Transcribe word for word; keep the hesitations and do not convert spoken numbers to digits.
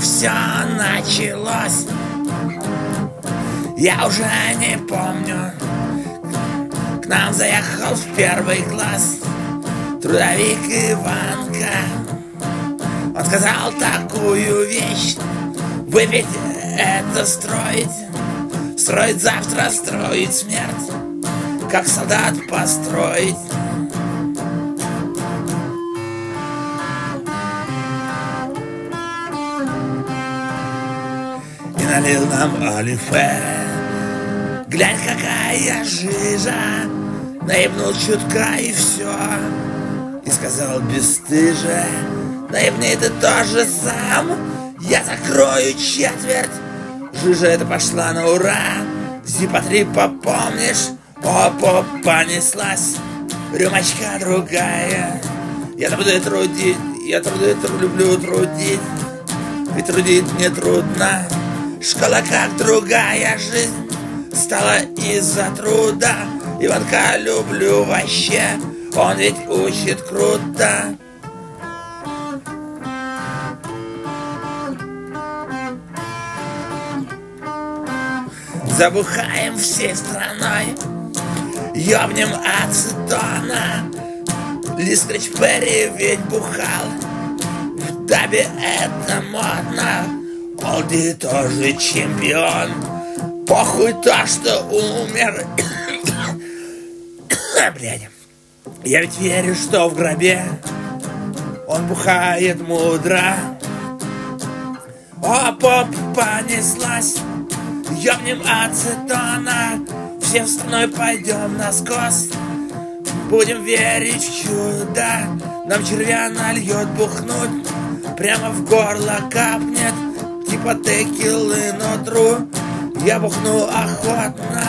все началось, я уже не помню. К нам заехал в первый класс трудовик Иванка. Он сказал такую вещь: выпить — это строить, строить завтра, строить смерть, как солдат построить. И налил нам олифе. Глянь, какая жижа. Наебнул чутка и все. И сказал бесстыже: наебни ты тоже сам, я закрою четверть. Жижа эта пошла на ура. Зипа-трипа, помнишь? Оп-оп, понеслась. Рюмочка другая. Я буду трудить, я труды, тру, люблю трудить. И трудить не трудно. Школа как другая жизнь стала из-за труда. Иванка люблю вообще, он ведь учит круто. Забухаем всей страной, ёбнем ацетона. Листрич Перри ведь бухал, в дабе это модно. Олди тоже чемпион, похуй то, что умер. Блядь, я ведь верю, что в гробе он бухает мудро. Оп-оп, понеслась. Ёбнем ацетона, всем страной пойдем на скос. Будем верить в чудо, нам червя нальет бухнуть, прямо в горло капнет, типа текилы, но тру. Я бухну охотно,